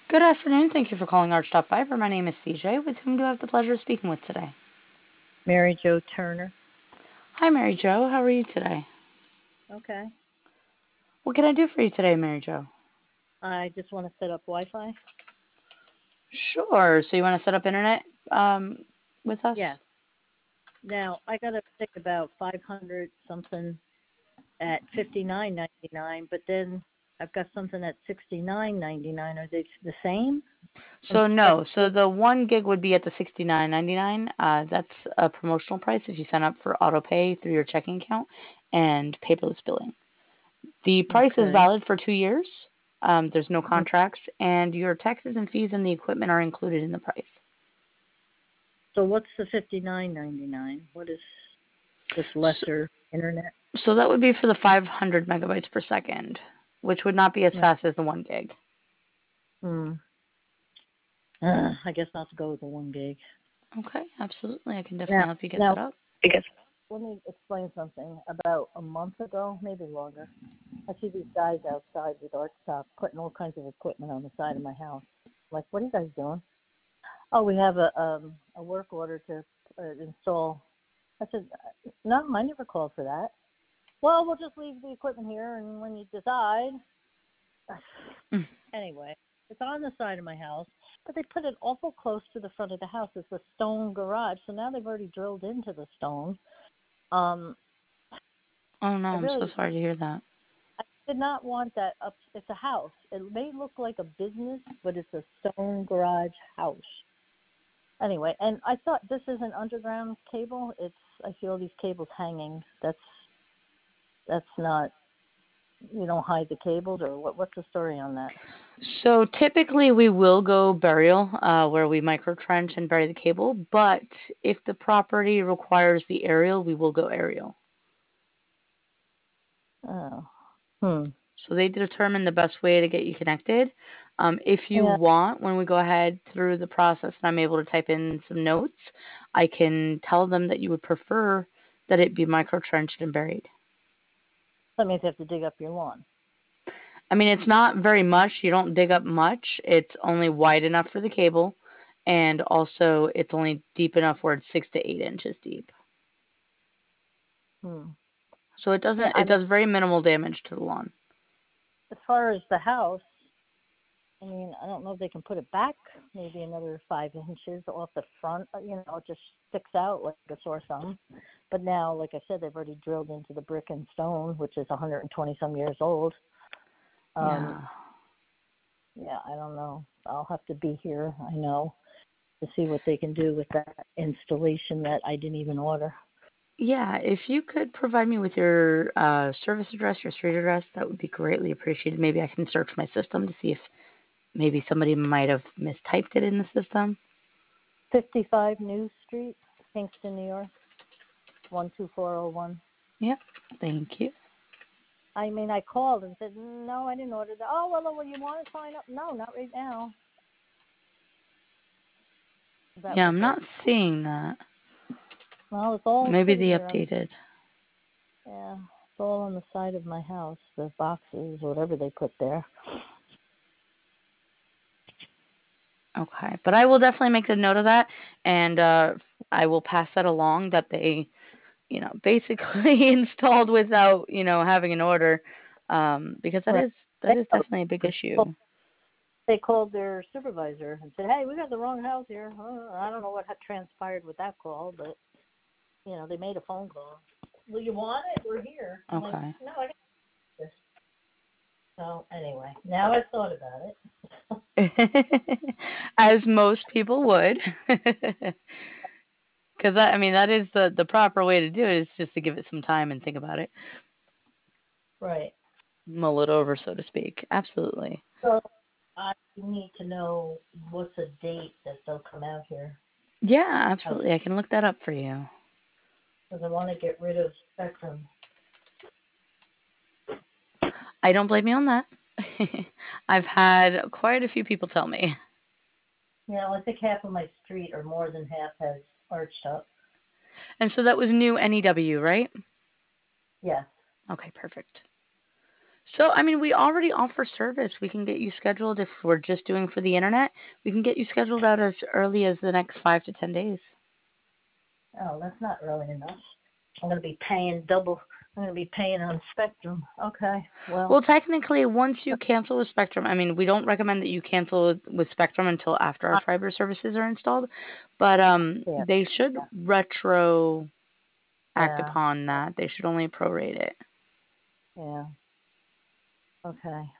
Good afternoon. Thank you for calling Arch Fiber. My name is CJ. With whom do I have the pleasure of speaking with today? Mary Jo Turner. Hi, Mary Jo. How are you today? Okay. What can I do for you today, Mary Jo? I just want to set up Wi-Fi. Sure. So you want to set up internet with Yeah. us? Now I got to think about 500 something at 59.99, but then I've got something at 69.99. Are they the same? So no. So the 1 gig would be at the 69.99. That's a promotional price if you sign up for auto pay through your checking account and paperless billing. The price is Okay. valid for 2 years. There's no contracts, and your taxes and fees and the equipment are included in the price. So what's the 59.99? What is this So, lesser internet? so that would be for the 500 megabytes per second, which would not be as No. fast as the 1 gig. Hmm. I guess not to go with the 1 gig. Okay, absolutely. I can definitely Now, help you get now that up. let me explain something. About a month ago, maybe longer, I see these guys outside with arch top putting all kinds of equipment on the side of my house. I'm like, what are you guys doing? Oh, we have a work order to install. I said, no, I never called for that. Well, we'll just leave the equipment here, and when you decide, Mm. anyway, it's on the side of my house, but they put it awful close to the front of the house. It's a stone garage, so now they've already drilled into the stone. Um, Oh no, I I'm so really sorry to hear that. I did not want that up. It's a house. It may look like a business, but it's a stone garage house. Anyway, and I thought this is an underground cable. I see all these cables hanging. That's not. You don't hide the cables, or what? What's the story on that? So typically we will go burial, where we micro trench and bury the cable, but if the property requires the aerial, we will go aerial. Oh, hmm. So they determine the best way to get you connected. If you Yeah. want, when we go ahead through the process and I'm able to type in some notes, I can tell them that you would prefer that it be micro trenched and buried. That means you have to dig up your lawn. I mean, it's not very much. You don't dig up much. It's only wide enough for the cable, and also it's only deep enough where it's 6 to 8 inches deep. Hmm. So Yeah. I it mean, does very minimal damage to the lawn. as far as the house, I mean, I don't know if they can put it back maybe another 5 inches off the front. It just sticks out like a sore thumb. But now, like I said, they've already drilled into the brick and stone, which is 120 some years old. Um, Yeah. yeah, I don't know. I'll have to be here, I know, to see what they can do with that installation that I didn't even order. Yeah, if you could provide me with your service address, your street address, that would be greatly appreciated. Maybe I can search my system to see if maybe somebody might have mistyped it in the system. 55 New Street, Kingston, New York, 12401. Yep, thank you. I mean, I called and said, no, I didn't order that. Oh, well, you want to sign up? No, not right now. That Yeah, was I'm it. not seeing that. Well, it's all Maybe sitting they here. updated. Yeah, it's all on the side of my house, the boxes, whatever they put there. Okay, but I will definitely make a note of that, and I will pass that along that they, basically installed without, having an order, because that Right. is that They, is definitely a big issue. they called their supervisor and said, hey, we got the wrong house here. I don't know what had transpired with that call, but, they made a phone call. Well, you want it? We're here. I'm like, Okay. no, I got this. So, anyway, now I've thought about it. As most people would. Because I mean, that is the proper way to do it, is just to give it some time and think about it, Right. mull it over, so to speak. Absolutely. So, I need to know what's the date that they'll come out here. Yeah, absolutely. I can look that up for you. Because I want to get rid of Spectrum. I don't blame you on that. I've had quite a few people tell me. I think half of my street, or more than half, has arched up. And so that was new NEW, right? Yes. Okay, perfect. So, I mean, we already offer service. We can get you scheduled if we're just doing for the internet. We can get you scheduled out as early as the next 5 to 10 days. Oh, that's not early enough. I'm going to be paying double. I'm going to be paying on Spectrum. Okay, well, Well, technically, once you cancel with Spectrum, I mean, we don't recommend that you cancel with Spectrum until after our I, fiber services are installed, but yeah, they should retro act yeah, upon that. They should only prorate it. yeah. Okay.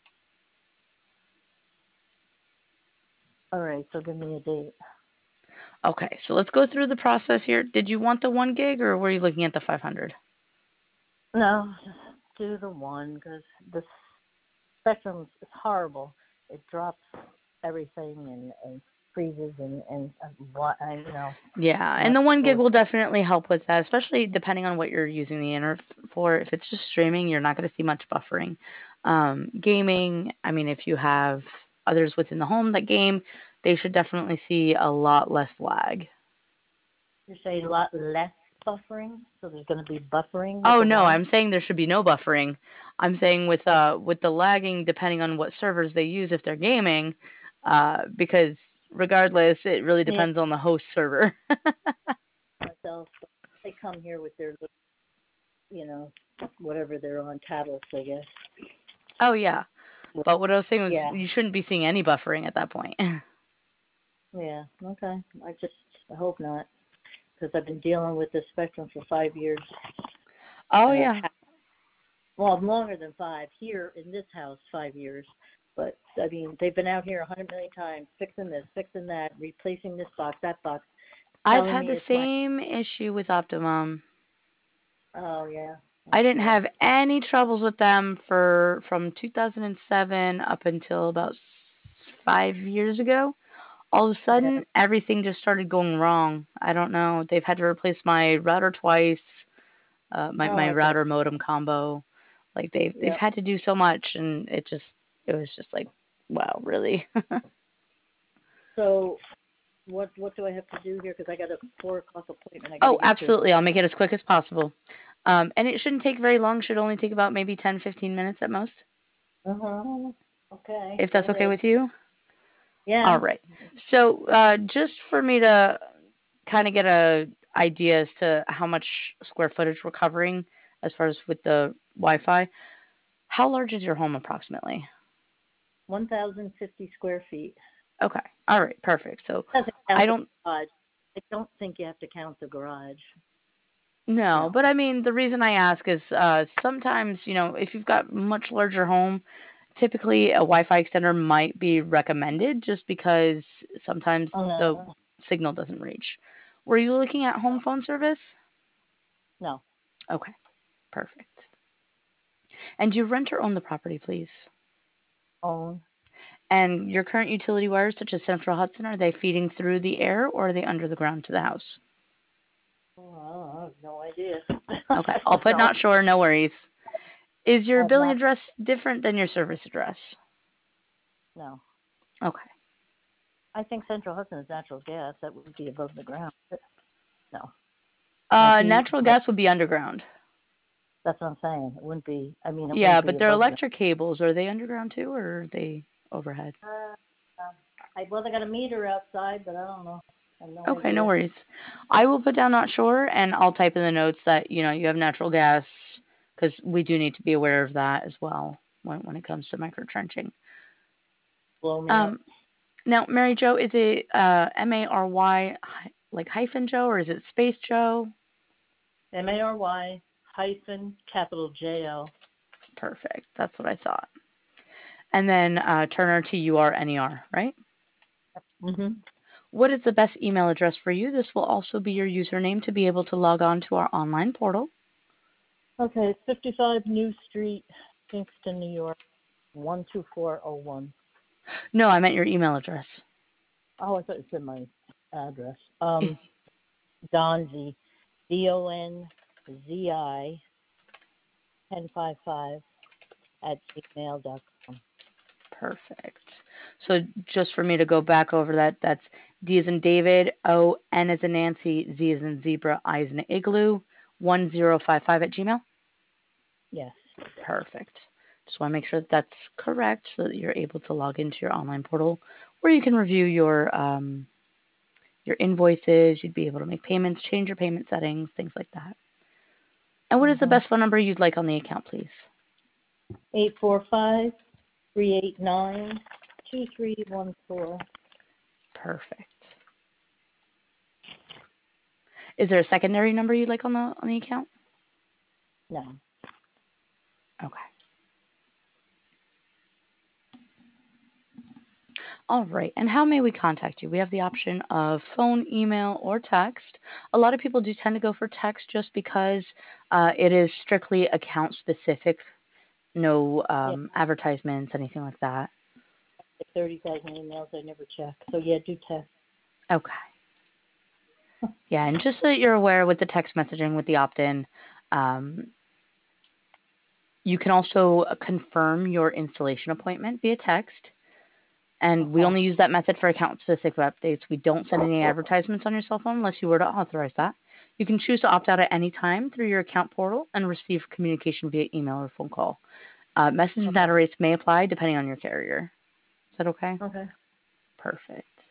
All right. So give me a date. Okay, so let's go through the process here. Did you want the 1 gig or were you looking at the 500? No, just do the one because the Spectrum is horrible. It drops everything and freezes and what you know. Yeah, And and I the 1 gig go will definitely help with that, especially depending on what you're using the internet for. If it's just streaming, you're not going to see much buffering. Gaming, I mean, if you have others within the home that game, they should definitely see a lot less lag. you say a lot less buffering, so there's going to be buffering with Oh the no, one. I'm saying there should be no buffering. I'm saying with the lagging, depending on what servers they use if they're gaming, because regardless, it really Yeah, depends on the host server. myself. They come here with their, you know, whatever they're on tablets, I guess. Oh yeah, but what I was saying was Yeah, you shouldn't be seeing any buffering at that point. yeah. Okay. I hope not, because I've been dealing with this Spectrum for 5 years. Oh Uh, yeah. well, longer than five. Here in this house, 5 years. But I mean, they've been out here 100 million times, fixing this, fixing that, replacing this box, that box, I've telling had me the it's my. same issue with Optimum. Oh yeah. I didn't Okay. have any troubles with them for from 2007 up until about 5 years ago. All of a Yeah. sudden, everything just started going wrong. I don't know. They've had to replace my router twice, Oh, my I bet. router modem combo. Like they've Yep. had to do so much, and it was just like, wow, really? So what do I have to do here? Because I got a 4 o'clock appointment I got to Oh, get to. absolutely. I'll make it as quick as possible. And it shouldn't take very long. Should only take about maybe 10, 15 minutes at most, Uh huh. Okay. if Go that's okay ahead. with you. All Yeah. right. So, just for me to kind of get a idea as to how much square footage we're covering as far as with the Wi-Fi, how large is your home approximately? 1,050 square feet. Okay. All right. Perfect. So, Doesn't I count the don't garage. I don't think you have to count the garage. know, No. but I mean, the reason I ask is sometimes, if you've got much larger home, typically a Wi-Fi extender might be recommended just because sometimes Oh the no. signal doesn't reach. Were you looking at home phone service? No. Okay, perfect. And do you rent or own the property, please? Own. And your current utility wires, such as Central Hudson, are they feeding through the air or are they under the ground to the house? Oh, I have no idea. Okay, I I'll don't put know. not sure, no worries. Is your I'm billing not. address different than your service address? No. Okay. I think Central Hudson is natural gas. That would be above the ground. No. My heat. Natural gas would be underground. That's what I'm saying. It wouldn't be. I mean, it Yeah, wouldn't be but they're above ground. electric cables. Are they underground too, or are they overhead? Uh, well, they got a meter outside, but I don't know. I have no Okay, no idea. worries. I will put down not sure, and I'll type in the notes that you have natural gas because we do need to be aware of that as well when it comes to micro trenching. Blow me up. Um, Now, Mary Jo, is it Mary like hyphen Joe or is it space Joe? Mary hyphen capital JO. Perfect. That's what I thought. And then Turner TURNER, right? Mhm. What is the best email address for you? This will also be your username to be able to log on to our online portal. Okay, it's 55 New Street, Kingston, New York, 12401. No, I meant your email address. Oh, I thought you said my address. Donzi, DONZI 1055 at gmail.com. Perfect. So just for me to go back over that, that's D as in David, O, N as in Nancy, Z as in zebra, I as in igloo, 1055 at Gmail. Yes. Perfect. Just want to make sure that that's correct so that you're able to log into your online portal where you can review your invoices. You'd be able to make payments, change your payment settings, things like that. And what is the Mm-hmm. best phone number you'd like on the account, please? 845-389-2314. Perfect. Is there a secondary number you'd like on the account? No. Okay. All right. And how may we contact you? We have the option of phone, email, or text. A lot of people do tend to go for text just because it is strictly account specific, no Yeah, advertisements, anything like that. 30,000 emails I never check. So yeah, do text. Okay. Yeah, and just so that you're aware with the text messaging with the opt-in, um, you can also confirm your installation appointment via text. And we Okay. only use that method for account specific updates. We don't send any advertisements on your cell phone unless you were to authorize that. You can choose to opt out at any time through your account portal and receive communication via email or phone call. Message and Okay. data rates may apply depending on your carrier. Is that okay? Okay. Perfect.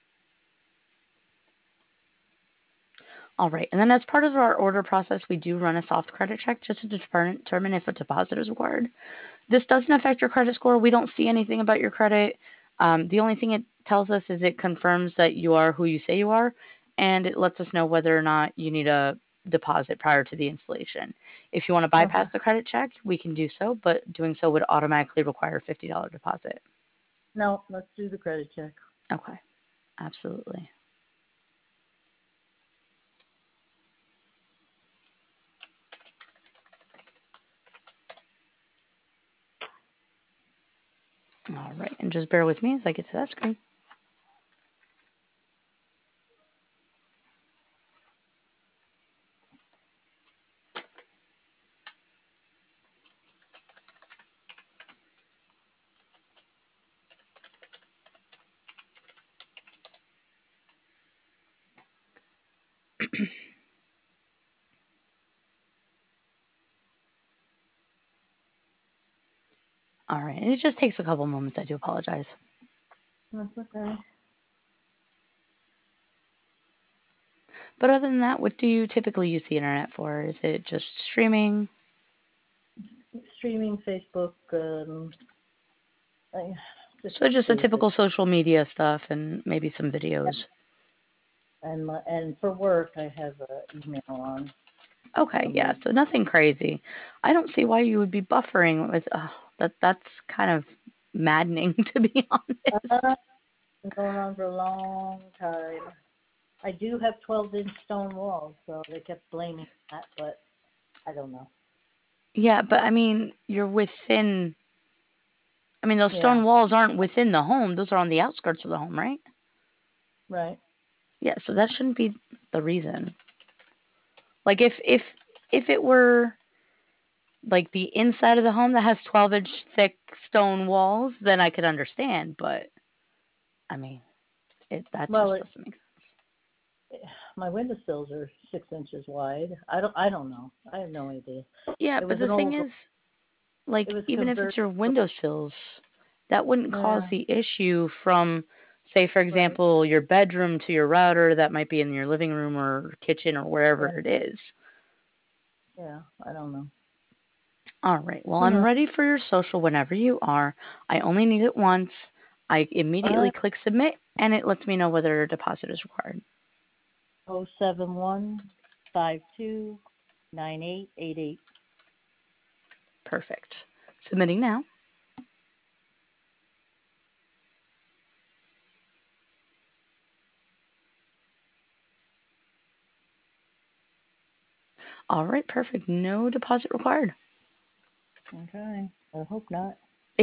All right. And then as part of our order process, we do run a soft credit check just to determine if a deposit is required. This doesn't affect your credit score. We don't see anything about your credit. The only thing it tells us is it confirms that you are who you say you are, and it lets us know whether or not you need a deposit prior to the installation. If you want to Okay. bypass the credit check, we can do so, but doing so would automatically require a $50 deposit. No, let's do the credit check. Okay, absolutely. All right, and just bear with me as I get to that screen. All right, and it just takes a couple moments. I do apologize. That's okay. But other than that, what do you typically use the internet for? Is it just streaming? Streaming, Facebook, just So just a basic. typical social media stuff and maybe some videos. And for work, I have email on. Okay, So yeah, maybe so nothing crazy. I don't see why you would be buffering with that's kind of maddening to be honest. been going on for a long time. I do have 12-inch stone walls, so they kept blaming that, but I don't know. Yeah, but I mean, you're within I mean, those Yeah, stone walls aren't within the home. Those are on the outskirts of the home, right? right. Yeah, so that shouldn't be the reason. Like if it were like the inside of the home that has 12-inch thick stone walls, then I could understand, but I mean, that Well, just doesn't make sense. my windowsills are 6 inches wide. I don't know. I have no idea. Yeah, It but was the an thing old. is, It like, was even if it's converted. your windowsills, that wouldn't cause Yeah, the issue from, say, for right. example, your bedroom to your router that might be in your living room or kitchen or wherever Yeah, it is. yeah. I don't know. All right, well, Who I'm knows? ready for your social whenever you are. I only need it once. I immediately Uh, click submit, and it lets me know whether a deposit is required. 071-52-9888. Perfect. Submitting now. All right, perfect. No deposit required. Okay. I hope not.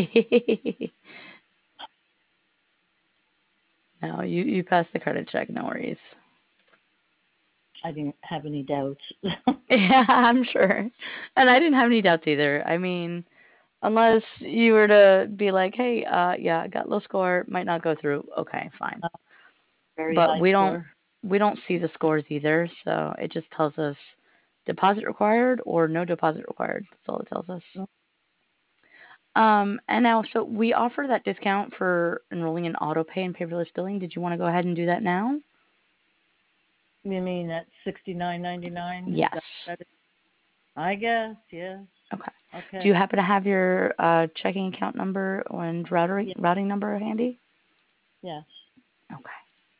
No, you passed the credit check. No worries. I didn't have any doubts. Yeah, I'm sure. And I didn't have any doubts either. I mean, unless you were to be like, hey, yeah, I got low score, might not go through. Okay, fine. Very But high score. we don't see the scores either, so it just tells us deposit required or no deposit required. That's all it tells us. And now, so we offer that discount for enrolling in auto pay and paperless billing. Did you want to go ahead and do that now? You mean at $69.99? Is Yes. that it? I guess, yes. Okay. Okay. Do you happen to have your checking account number and Yeah, routing number handy? yes. Okay.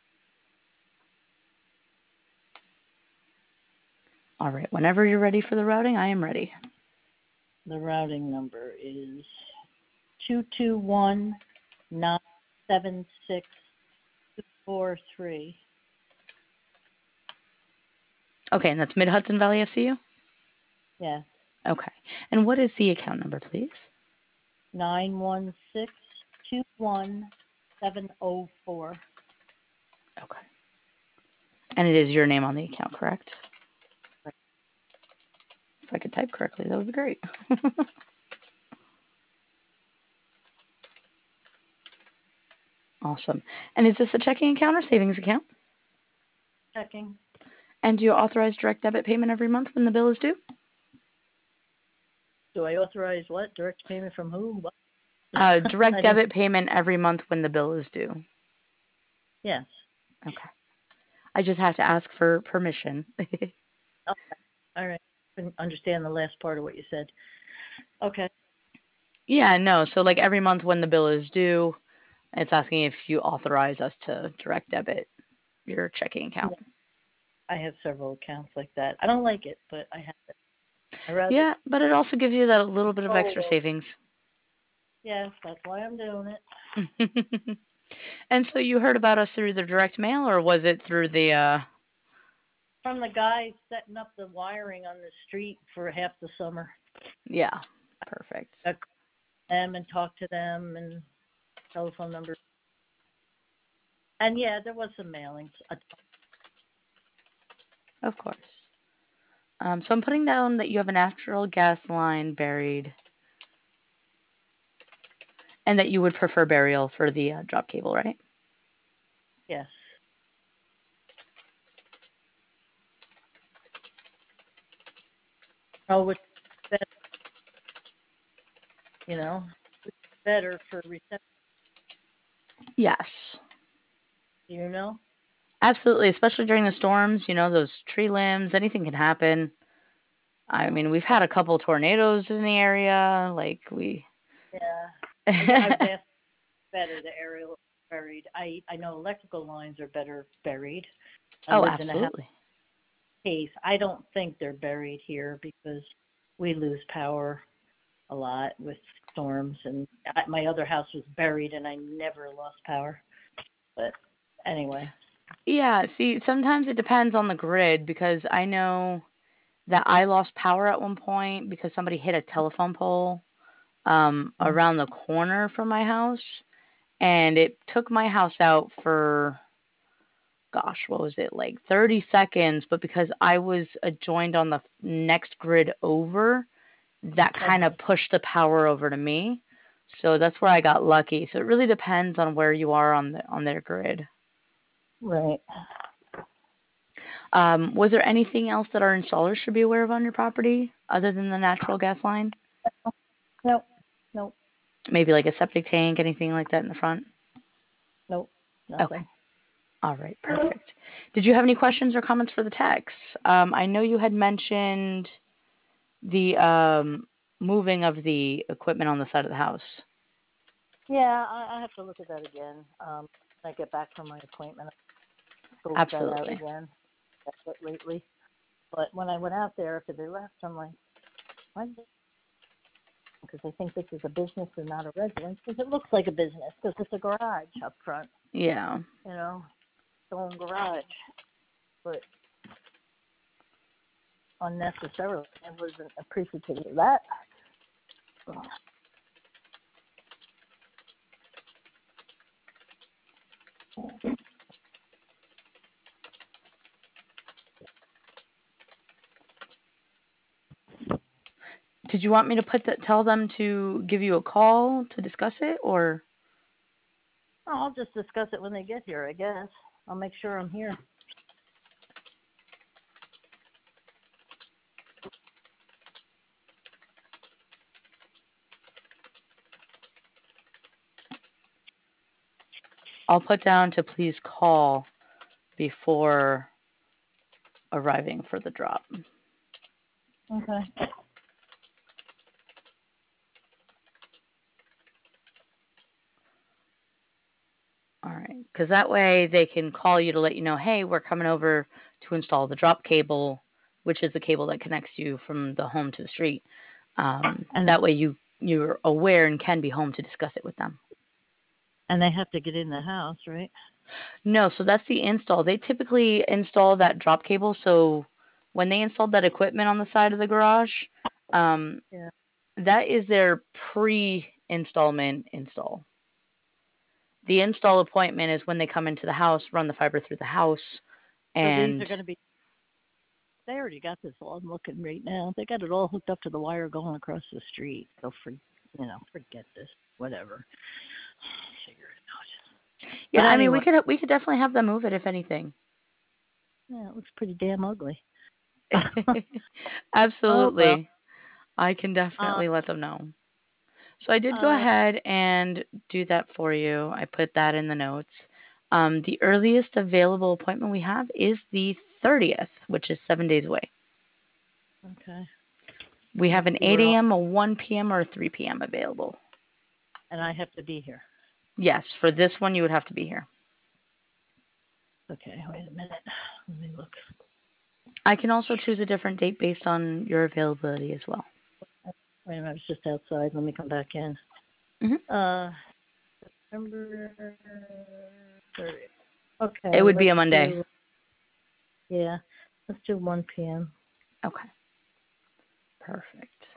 All right. Whenever you're ready for the routing, I am ready. The routing number is 221-976-243. Okay, and that's Mid Hudson Valley FCU? Yes. Okay. And what is the account number, please? 916-21704. Okay. And it is your name on the account, correct? Right. If I could type correctly, that would be great. Awesome. And is this a checking account or savings account? Checking. And do you authorize direct debit payment every month when the bill is due? Do I authorize what? Direct payment from who? What? Direct I didn't. debit payment every month when the bill is due. Yes. Okay. I just have to ask for permission. Okay. All right. Couldn't understand the last part of what you said. Okay. Yeah, no. So, like every month when the bill is due, it's asking if you authorize us to direct debit your checking account. Yeah, I have several accounts like that. I don't like it, but I have it. I rather Yeah, but it also gives you that little bit of control extra those. savings. Yes, that's why I'm doing it. And so you heard about us through the direct mail, or was it through the? From the guys setting up the wiring on the street for half the summer. Yeah, perfect. I call them and talk to them and telephone numbers. And yeah, there was some mailings. Of course. So I'm putting down that you have a natural gas line buried, and that you would prefer burial for the drop cable, right? Yes. Oh, which better, you know, better for reception, Yes. you know? Absolutely, especially during the storms, those tree limbs, anything can happen. I Oh, mean, we've had a couple tornadoes in the area. yeah. I was asked better the aerial buried. I know electrical lines are better buried. I Oh, lived in a house absolutely. case. I don't think they're buried here because we lose power a lot with storms, and my other house was buried and I never lost power. But anyway. Yeah, see, sometimes it depends on the grid because I know that I lost power at one point because somebody hit a telephone pole Mm. around the corner from my house, and it took my house out for, gosh, what was it, like 30 seconds? But because I was adjoined on the next grid over, that kind Uh-huh. of pushed the power over to me. So that's where I got lucky. So it really depends on where you are on their grid. Right. Was there anything else that our installers should be aware of on your property other than the natural gas line? Nope. Nope. Maybe like a septic tank, anything like that in the front? Nope. Okay. Nothing. All right. Perfect. Did you have any questions or comments for the techs? I know you had mentioned the moving of the equipment on the side of the house. Yeah, I have to look at that again. When I get back from my appointment, I'll scope that out Absolutely. again. That's it lately. But when I went out there after they left, I'm like, why did they? Because they think this is a business and not a residence. Because it looks like a business because it's a garage up front, Yeah. you know, its own garage. But unnecessarily, I wasn't appreciative of that. Did you want me to tell them to give you a call to discuss it, or? I'll just discuss it when they get here, I guess. I'll make sure I'm here. I'll put down to please call before arriving for the drop. Okay. All right, because that way they can call you to let you know, hey, we're coming over to install the drop cable, which is the cable that connects you from the home to the street. And that way you're aware and can be home to discuss it with them. And they have to get in the house, right? No, so that's the install. They typically install that drop cable. So when they installed that equipment on the side of the garage, Yeah. that is their pre-installment install. The install appointment is when they come into the house, run the fiber through the house, So these and are going to be. They already got this all. I'm looking right now. They got it all hooked up to the wire going across the street. So forget this. Whatever. Figure it out. yeah, But I mean anyway, we could definitely have them move it if anything. yeah, it looks pretty damn ugly. Oh well. Absolutely. I can definitely let them know. So I did go Uh, ahead and do that for you. I put that in the notes. The earliest available appointment we have is the 30th, which is 7 days away. okay. We have Let's an see 8 where. a.m., a 1 p.m., or a 3 p.m. available. And I have to be here. Yes, for this one, you would have to be here. Okay. Wait a minute. Let me look. I can also choose a different date based on your availability as well. Wait a minute. I was just outside. Let me come back in. Mm-hmm. September 30th. Okay. It would be Let's a Monday. do. Yeah. Let's do 1 p.m. Okay. Perfect.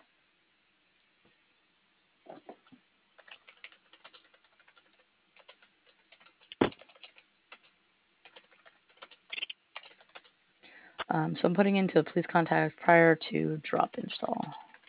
So I'm putting into please contact prior to drop install.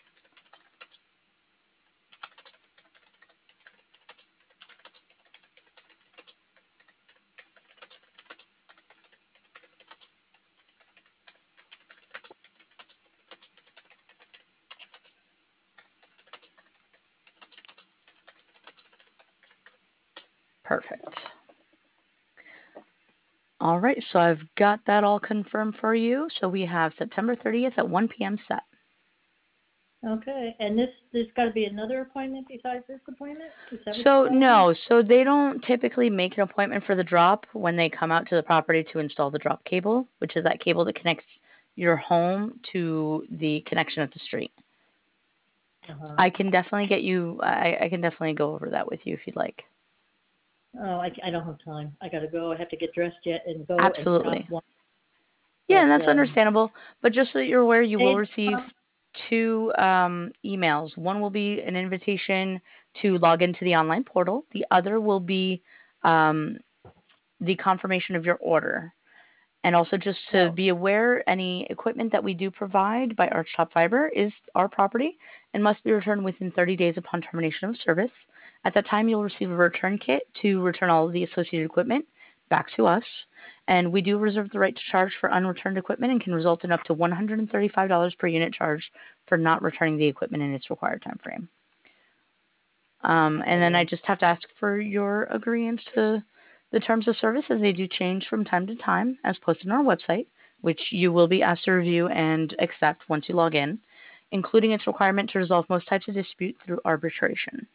Perfect. All right, so I've got that all confirmed for you. So we have September 30th at 1 p.m. set. Okay. And there's got to be another appointment besides this appointment? Is that what So you're telling me? no, so they don't typically make an appointment for the drop when they come out to the property to install the drop cable, which is that cable that connects your home to the connection at the street. Uh-huh. I can definitely get you. I can definitely go over that with you if you'd like. Oh, I don't have time. I got to go. I have to get dressed yet and go and stop Absolutely. one. Yeah, But and that's understandable. But just so that you're aware, you will Dave, receive two emails. One will be an invitation to log into the online portal. The other will be um, the confirmation of your order. And also just to no. be aware, any equipment that we do provide by Archtop Fiber is our property and must be returned within 30 days upon termination of service. At that time, you'll receive a return kit to return all of the associated equipment back to us. And we do reserve the right to charge for unreturned equipment and can result in up to $135 per unit charge for not returning the equipment in its required time frame. And then I just have to ask for your agreement to the terms of service as they do change from time to time as posted on our website, which you will be asked to review and accept once you log in, including its requirement to resolve most types of dispute through arbitration.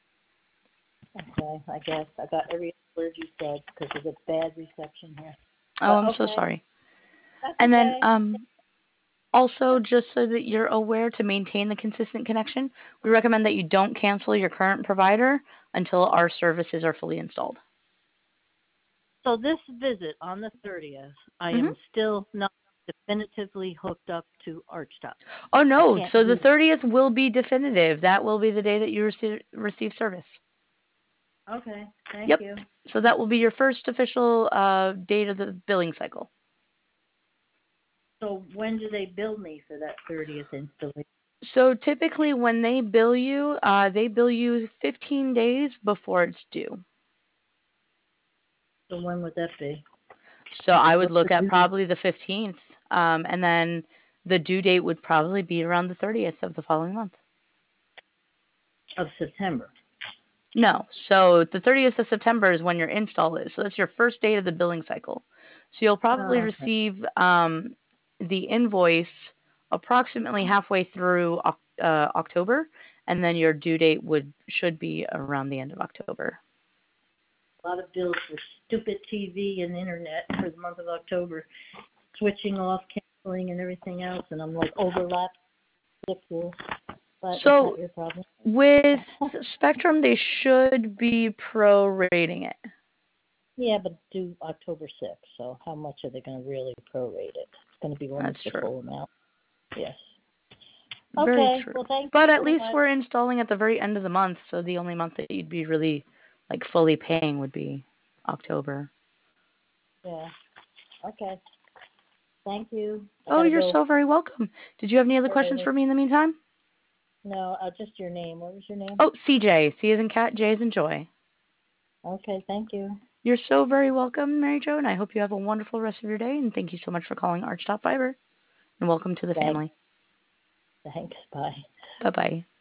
Okay, I guess I got every word you said because of the bad reception here. Oh, But I'm so okay, sorry. that's And then okay. also, just so that you're aware to maintain the consistent connection, we recommend that you don't cancel your current provider until our services are fully installed. So this visit on the 30th, I Mm-hmm. am still not definitively hooked up to Archtop. Oh I no, can't so the do. 30th will be definitive. That will be the day that you receive service. Okay, thank Yep. you. So that will be your first official date of the billing cycle. So when do they bill me for that 30th installation? So typically when they bill you 15 days before it's due. So when would that be? So I would What's look the at due? probably the 15th, and then the due date would probably be around the 30th of the following month. Of September? No. So the 30th of September is when your install is. So that's your first date of the billing cycle. So you'll probably Oh, okay. receive the invoice approximately halfway through October, and then your due date should be around the end of October. A lot of bills for stupid TV and internet for the month of October, switching off, canceling, and everything else, and I'm like overlapped, ridiculous. But it's So not your problem. with Spectrum, they should be prorating it. Yeah, but due October 6th, so how much are they going to really prorate it? It's going to be almost That's the true. full amount. Yes. Very Okay, true. well, thank But you at so least much. we're installing at the very end of the month, so the only month that you'd be really like fully paying would be October. Yeah. Okay. Thank you. I Oh, gotta you're go. so very welcome. Did you have any other questions for me in the meantime? No, just your name. What was your name? Oh, CJ. C as in cat, J as in joy. Okay, thank you. You're so very welcome, Mary Jo, and I hope you have a wonderful rest of your day. And thank you so much for calling Archtop Fiber. And welcome to the Thanks. family. Thanks. Bye. Bye bye.